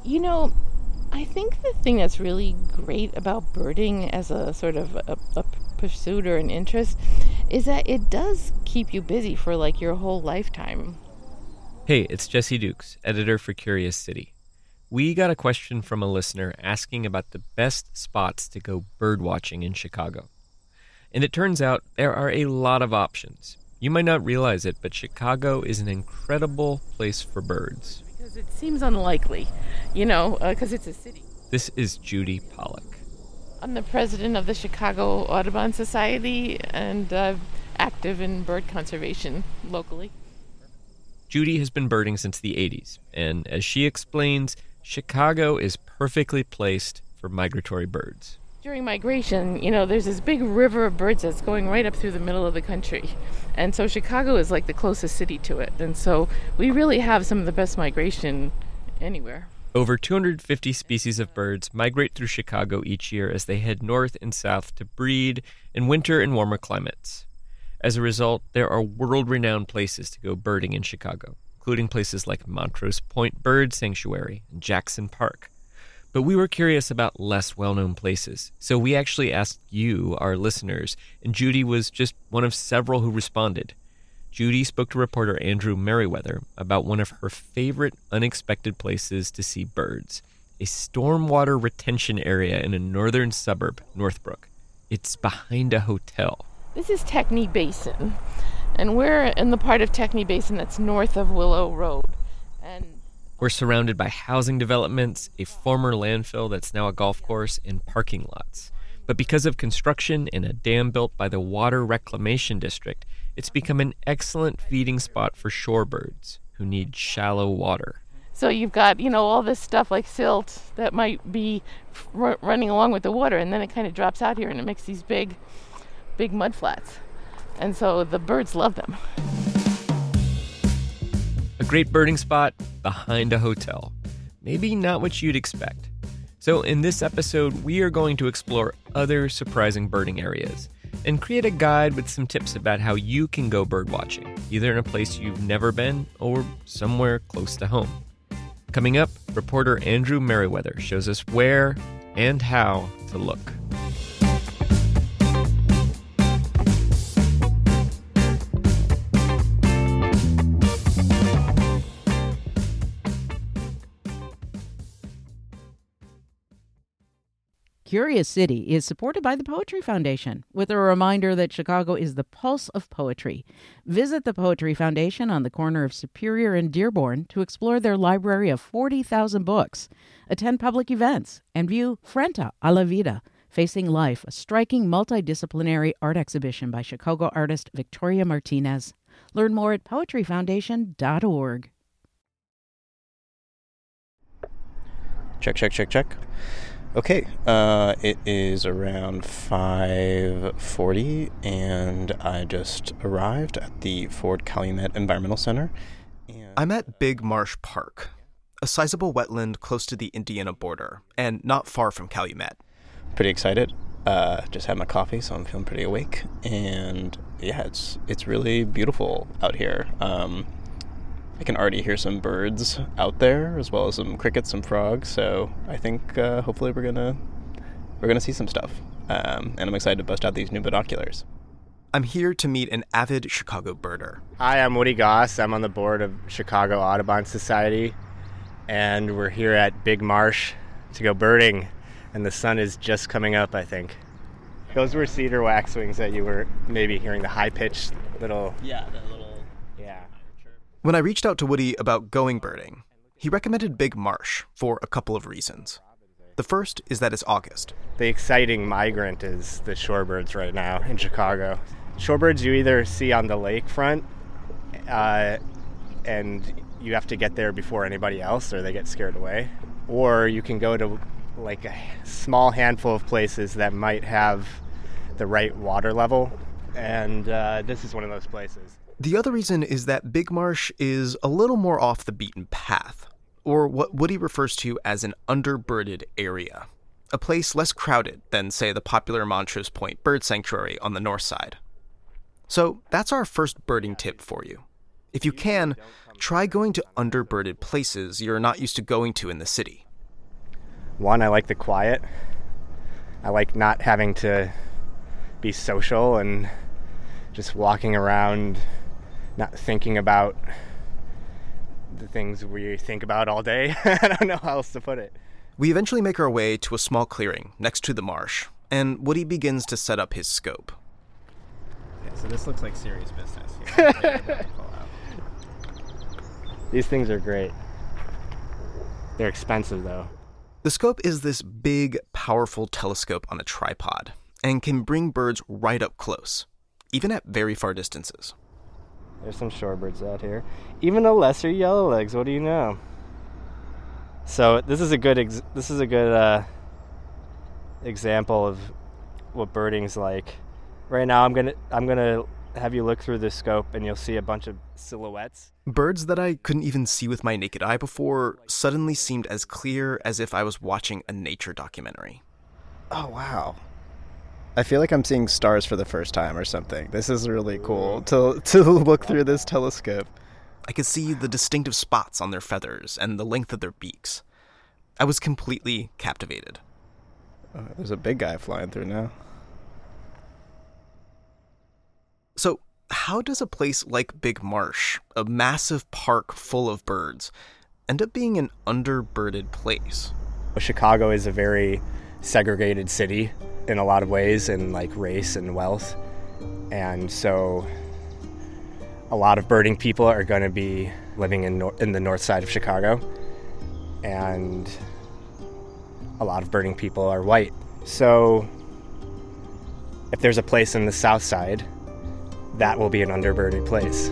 You know, I think the thing that's really great about birding as a sort of a pursuit or an interest is that it does keep you busy for like your whole lifetime. Hey, it's Jesse Dukes, editor for Curious City. We got a question from a listener asking about the best spots to go bird watching in Chicago. And it turns out there are a lot of options. You might not realize it, but Chicago is an incredible place for birds. Because it seems unlikely, because it's a city. This is Judy Pollock. I'm the president of the Chicago Audubon Society and active in bird conservation locally. Judy has been birding since the 80s, and as she explains, Chicago is perfectly placed for migratory birds. During migration, there's this big river of birds that's going right up through the middle of the country. And so Chicago is like the closest city to it. And so we really have some of the best migration anywhere. Over 250 species of birds migrate through Chicago each year as they head north and south to breed and winter in warmer climates. As a result, there are world-renowned places to go birding in Chicago, including places like Montrose Point Bird Sanctuary and Jackson Park. But we were curious about less well-known places, so we actually asked you, our listeners, and Judy was just one of several who responded. Judy spoke to reporter Andrew Merriweather about one of her favorite unexpected places to see birds, a stormwater retention area in a northern suburb, Northbrook. It's behind a hotel. This is Techny Basin, and we're in the part of Techny Basin that's north of Willow Road. And we're surrounded by housing developments, a former landfill that's now a golf course, and parking lots. But because of construction and a dam built by the Water Reclamation District, it's become an excellent feeding spot for shorebirds who need shallow water. So you've got, all this stuff like silt that might be running along with the water, and then it kind of drops out here and it makes these big mud flats. And so the birds love them. A great birding spot behind a hotel. Maybe not what you'd expect. So in this episode, we are going to explore other surprising birding areas and create a guide with some tips about how you can go bird watching, either in a place you've never been or somewhere close to home. Coming up, reporter Andrew Merriweather shows us where and how to look. Curious City is supported by the Poetry Foundation, with a reminder that Chicago is the pulse of poetry. Visit the Poetry Foundation on the corner of Superior and Dearborn to explore their library of 40,000 books, attend public events, and view Frente a la Vida, Facing Life, a striking multidisciplinary art exhibition by Chicago artist Victoria Martinez. Learn more at poetryfoundation.org. Check. Okay, it is around 5:40, and I just arrived at the Fort Calumet Environmental Center. I'm at Big Marsh Park, a sizable wetland close to the Indiana border, and not far from Calumet. Pretty excited. Just had my coffee, so I'm feeling pretty awake. And yeah, it's really beautiful out here. I can already hear some birds out there, as well as some crickets, some frogs. So I think hopefully we're gonna see some stuff. And I'm excited to bust out these new binoculars. I'm here to meet an avid Chicago birder. Hi, I'm Woody Goss. I'm on the board of Chicago Audubon Society, and we're here at Big Marsh to go birding. And the sun is just coming up, I think. Those were cedar waxwings that you were maybe hearing, the high-pitched little... Yeah, the little... Yeah. When I reached out to Woody about going birding, he recommended Big Marsh for a couple of reasons. The first is that it's August. The exciting migrant is the shorebirds right now in Chicago. Shorebirds you either see on the lakefront, and you have to get there before anybody else or they get scared away. Or you can go to like a small handful of places that might have the right water level, and this is one of those places. The other reason is that Big Marsh is a little more off the beaten path, or what Woody refers to as an underbirded area, a place less crowded than, say, the popular Montrose Point Bird Sanctuary on the north side. So that's our first birding tip for you. If you can, try going to underbirded places you're not used to going to in the city. One, I like the quiet. I like not having to be social and just walking around, not thinking about the things we think about all day. I don't know how else to put it. We eventually make our way to a small clearing next to the marsh, and Woody begins to set up his scope. Yeah, so this looks like serious business. Yeah, These things are great. They're expensive, though. The scope is this big, powerful telescope on a tripod and can bring birds right up close, even at very far distances. There's some shorebirds out here. Even the lesser yellowlegs, what do you know? So this is a good example of what birding's like. Right now I'm gonna have you look through the scope and you'll see a bunch of silhouettes. Birds that I couldn't even see with my naked eye before suddenly seemed as clear as if I was watching a nature documentary. Oh, wow. I feel like I'm seeing stars for the first time or something. This is really cool to look through this telescope. I could see the distinctive spots on their feathers and the length of their beaks. I was completely captivated. There's a big guy flying through now. So, how does a place like Big Marsh, a massive park full of birds, end up being an underbirded place? Chicago is a very segregated city in a lot of ways, in like race and wealth. And so a lot of birding people are going to be living in the north side of Chicago. And a lot of birding people are white. So if there's a place in the south side, that will be an underbirded place.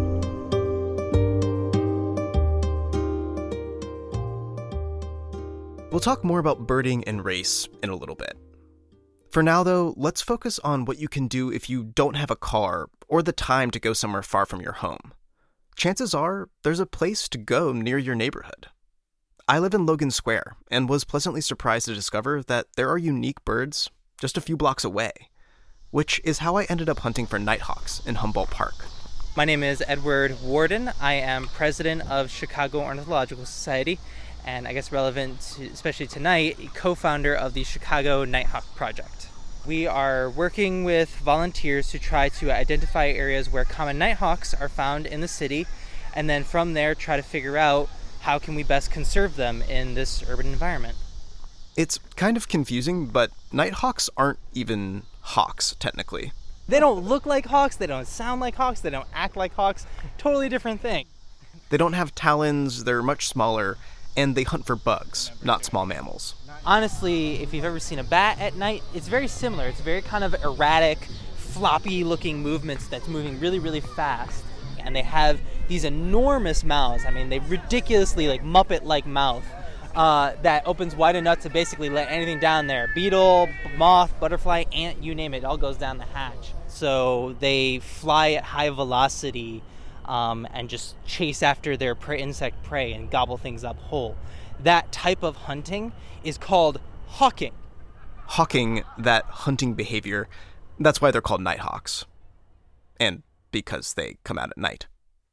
We'll talk more about birding and race in a little bit. For now, though, let's focus on what you can do if you don't have a car or the time to go somewhere far from your home. Chances are there's a place to go near your neighborhood. I live in Logan Square and was pleasantly surprised to discover that there are unique birds just a few blocks away, which is how I ended up hunting for nighthawks in Humboldt Park. My name is Edward Warden. I am president of Chicago Ornithological Society, and I guess relevant to, especially tonight, co-founder of the Chicago Nighthawk Project. We are working with volunteers to try to identify areas where common nighthawks are found in the city, and then from there try to figure out how can we best conserve them in this urban environment. It's kind of confusing, but nighthawks aren't even hawks, technically. They don't look like hawks, they don't sound like hawks, they don't act like hawks. Totally different thing. They don't have talons, they're much smaller, and they hunt for bugs, not small mammals. Honestly, if you've ever seen a bat at night, it's very similar. It's very kind of erratic, floppy-looking movements that's moving really, really fast. And they have these enormous mouths. I mean, they ridiculously, like, Muppet-like mouth that opens wide enough to basically let anything down there. Beetle, moth, butterfly, ant, you name it, it all goes down the hatch. So they fly at high velocity and just chase after their insect prey and gobble things up whole. That type of hunting is called hawking. Hawking, that hunting behavior, that's why they're called nighthawks. And because they come out at night.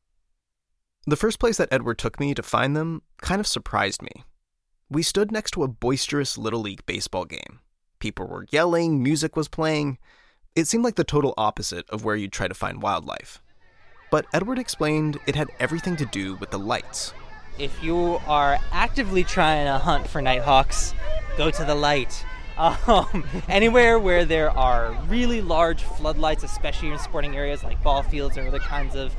The first place that Edward took me to find them kind of surprised me. We stood next to a boisterous Little League baseball game. People were yelling, music was playing. It seemed like the total opposite of where you'd try to find wildlife. But Edward explained it had everything to do with the lights. If you are actively trying to hunt for nighthawks, go to the light. Anywhere where there are really large floodlights, especially in sporting areas like ball fields or other kinds of,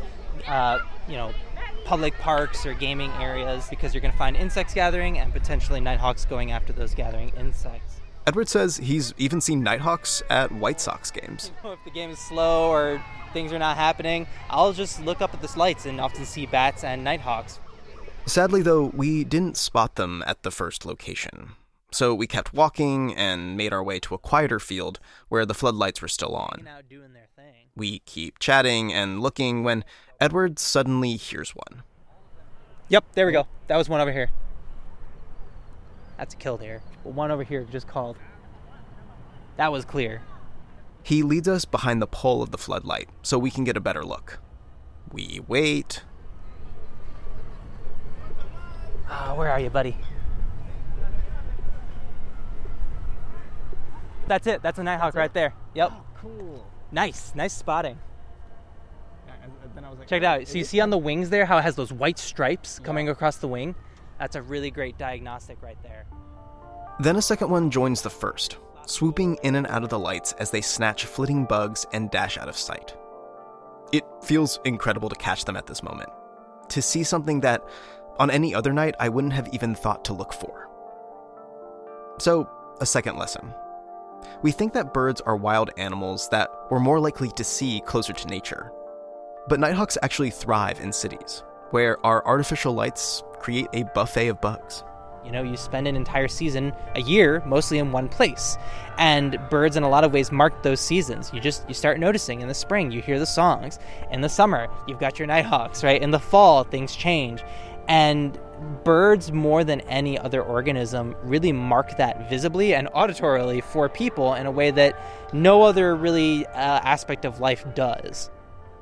public parks or gaming areas, because you're going to find insects gathering and potentially nighthawks going after those gathering insects. Edward says he's even seen nighthawks at White Sox games. If the game is slow or things are not happening, I'll just look up at the lights and often see bats and nighthawks. Sadly, though, we didn't spot them at the first location. So we kept walking and made our way to a quieter field where the floodlights were still on. We keep chatting and looking when Edward suddenly hears one. Yep, there we go. That was one over here. That's a killed deer. But one over here just called. That was clear. He leads us behind the pole of the floodlight so we can get a better look. We wait. Where are you, buddy? that's it. That's a nighthawk right there. Yep. Oh, cool. Nice spotting. Then I was like, check it out. So you see on the wings there how it has those white stripes coming across the wing? That's a really great diagnostic right there. Then a second one joins the first, swooping in and out of the lights as they snatch flitting bugs and dash out of sight. It feels incredible to catch them at this moment, to see something that, on any other night, I wouldn't have even thought to look for. So, a second lesson. We think that birds are wild animals that we're more likely to see closer to nature. But nighthawks actually thrive in cities, where our artificial lights create a buffet of bugs. You know, you spend an entire season, a year, mostly in one place. And birds, in a lot of ways, mark those seasons. You start noticing in the spring, you hear the songs. In the summer, you've got your nighthawks, right? In the fall, things change. And birds, more than any other organism, really mark that visibly and auditorily for people in a way that no other really aspect of life does.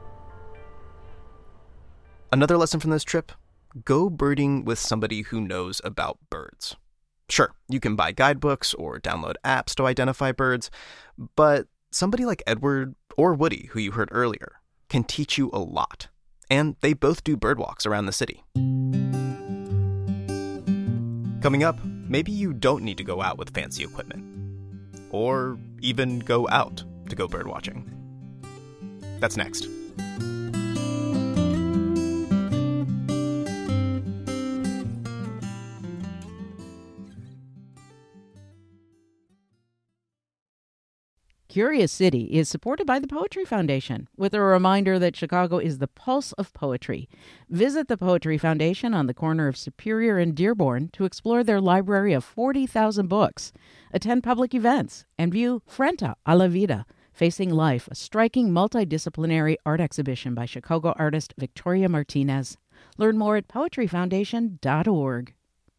Another lesson from this trip: go birding with somebody who knows about birds. Sure, you can buy guidebooks or download apps to identify birds, but somebody like Edward or Woody, who you heard earlier, can teach you a lot. And they both do bird walks around the city. Coming up, maybe you don't need to go out with fancy equipment. Or even go out to go bird watching. That's next. Curious City is supported by the Poetry Foundation, with a reminder that Chicago is the pulse of poetry. Visit the Poetry Foundation on the corner of Superior and Dearborn to explore their library of 40,000 books, attend public events, and view Frente a la Vida, Facing Life, a striking multidisciplinary art exhibition by Chicago artist Victoria Martinez. Learn more at poetryfoundation.org.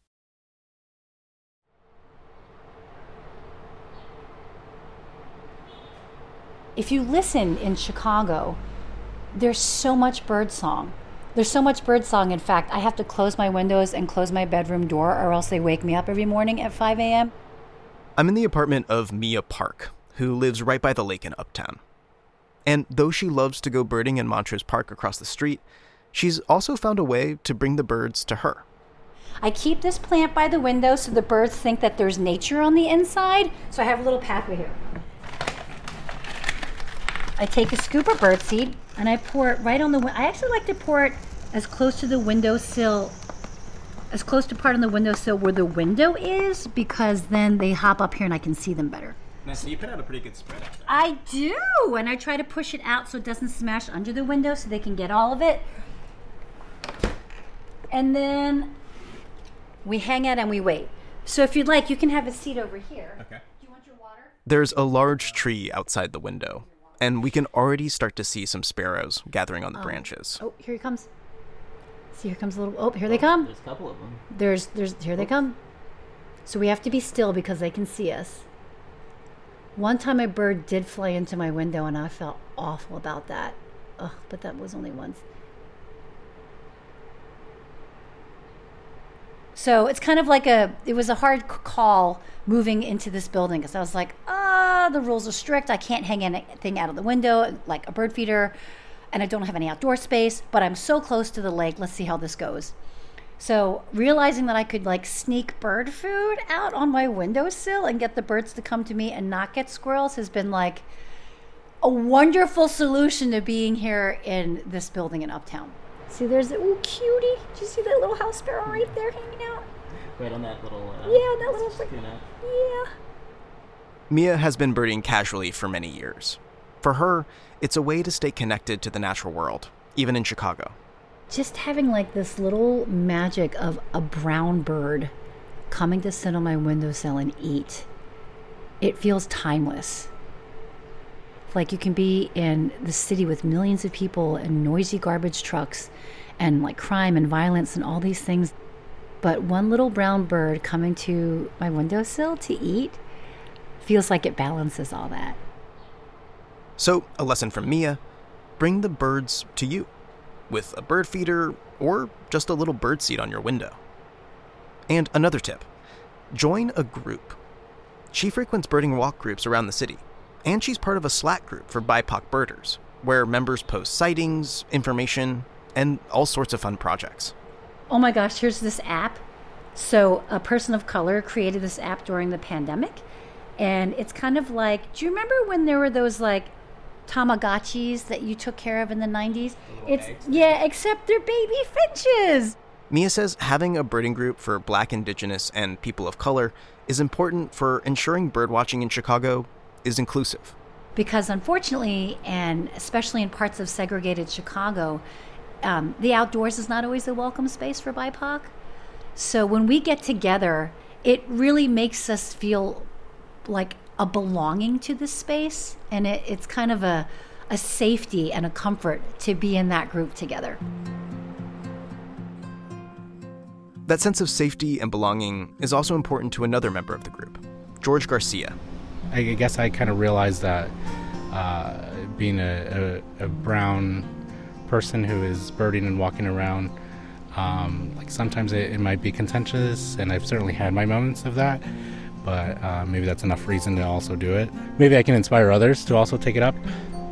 If you listen in Chicago, there's so much birdsong. There's so much birdsong. In fact, I have to close my windows and close my bedroom door or else they wake me up every morning at 5 a.m. I'm in the apartment of Mia Park, who lives right by the lake in Uptown. And though she loves to go birding in Montrose Park across the street, she's also found a way to bring the birds to her. I keep this plant by the window so the birds think that there's nature on the inside. So I have a little pathway here. I take a scoop of birdseed and I pour it right on the I actually like to pour it as close to the windowsill, as close to part on the windowsill where the window is, because then they hop up here and I can see them better. Now, so you put out a pretty good spread out there. I do, and I try to push it out so it doesn't smash under the window so they can get all of it. And then we hang out and we wait. So if you'd like, you can have a seat over here. Okay. Do you want your water? There's a large tree outside the window, and we can already start to see some sparrows gathering on the branches. Oh, here he comes. See, here comes a little... Oh, here they come. There's a couple of them. Here they come. So we have to be still because they can see us. One time a bird did fly into my window and I felt awful about that. Ugh, but that was only once. So it's kind of like it was a hard call moving into this building because I was like, the rules are strict. I can't hang anything out of the window like a bird feeder, and I don't have any outdoor space, but I'm so close to the lake. Let's see how this goes. So realizing that I could like sneak bird food out on my windowsill and get the birds to come to me and not get squirrels has been like a wonderful solution to being here in this building in Uptown. See, there's a cutie. Did you see that little house sparrow right there hanging out? Right on that little... yeah, that little... Yeah. Mia has been birding casually for many years. For her, it's a way to stay connected to the natural world, even in Chicago. Just having like this little magic of a brown bird coming to sit on my windowsill and eat, it feels timeless. Like you can be in the city with millions of people and noisy garbage trucks and like crime and violence and all these things. But one little brown bird coming to my windowsill to eat feels like it balances all that. So, a lesson from Mia: bring the birds to you with a bird feeder or just a little bird seat on your window. And another tip: join a group. She frequents birding walk groups around the city, and she's part of a Slack group for BIPOC birders, where members post sightings, information, and all sorts of fun projects. Oh my gosh, here's this app. So a person of color created this app during the pandemic, and it's kind of like, do you remember when there were those like Tamagotchis that you took care of in the 90s? Except they're baby finches. Mia says having a birding group for Black, Indigenous, and people of color is important for ensuring birdwatching in Chicago is inclusive. Because unfortunately, and especially in parts of segregated Chicago, the outdoors is not always a welcome space for BIPOC. So when we get together, it really makes us feel like a belonging to this space, and it's kind of a safety and a comfort to be in that group together. That sense of safety and belonging is also important to another member of the group, George Garcia. I guess I kind of realized that being a brown person who is birding and walking around, like sometimes it might be contentious, and I've certainly had my moments of that, but maybe that's enough reason to also do it. Maybe I can inspire others to also take it up.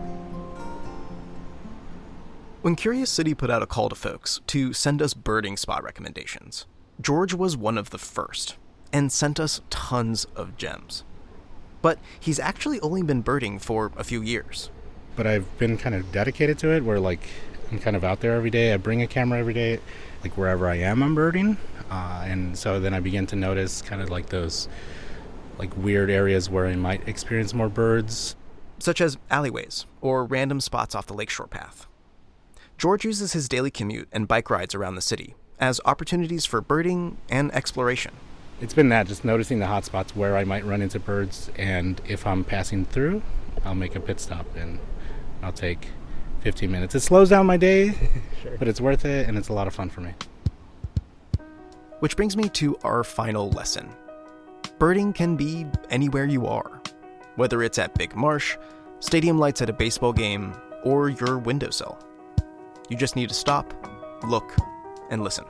When Curious City put out a call to folks to send us birding spot recommendations, George was one of the first and sent us tons of gems. But he's actually only been birding for a few years. But I've been kind of dedicated to it, where like I'm kind of out there every day. I bring a camera every day, like wherever I am, I'm birding. And so then I begin to notice kind of like those like weird areas where I might experience more birds. Such as alleyways or random spots off the lakeshore path. George uses his daily commute and bike rides around the city as opportunities for birding and exploration. It's been that, just noticing the hot spots where I might run into birds, and if I'm passing through, I'll make a pit stop and I'll take 15 minutes. It slows down my day, sure, but it's worth it, and it's a lot of fun for me. Which brings me to our final lesson. Birding can be anywhere you are, whether it's at Big Marsh, stadium lights at a baseball game, or your windowsill. You just need to stop, look, and listen.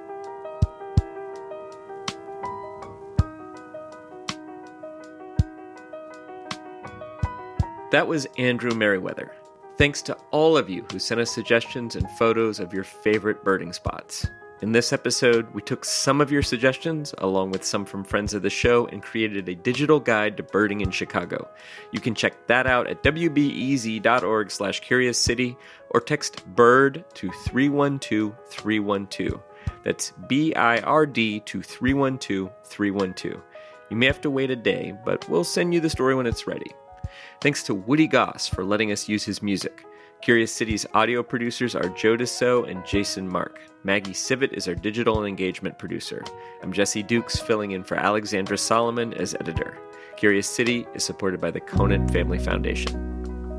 That was Andrew Merriweather. Thanks to all of you who sent us suggestions and photos of your favorite birding spots. In this episode, we took some of your suggestions, along with some from friends of the show, and created a digital guide to birding in Chicago. You can check that out at wbez.org/CuriousCity or text BIRD to 312-312. That's BIRD to 312-312. You may have to wait a day, but we'll send you the story when it's ready. Thanks to Woody Goss for letting us use his music. Curious City's audio producers are Joe Dassault and Jason Mark. Maggie Sivit is our digital and engagement producer. I'm Jesse Dukes, filling in for Alexandra Solomon as editor. Curious City is supported by the Conant Family Foundation.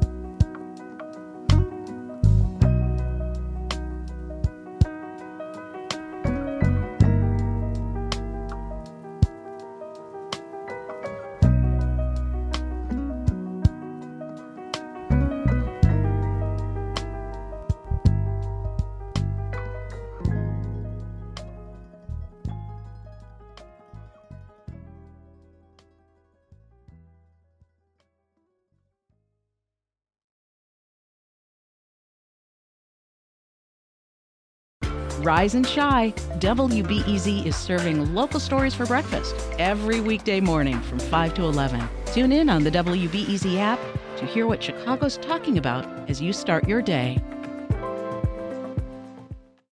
Rise and shine. WBEZ is serving local stories for breakfast every weekday morning from 5 to 11. Tune in on the WBEZ app to hear what Chicago's talking about as you start your day.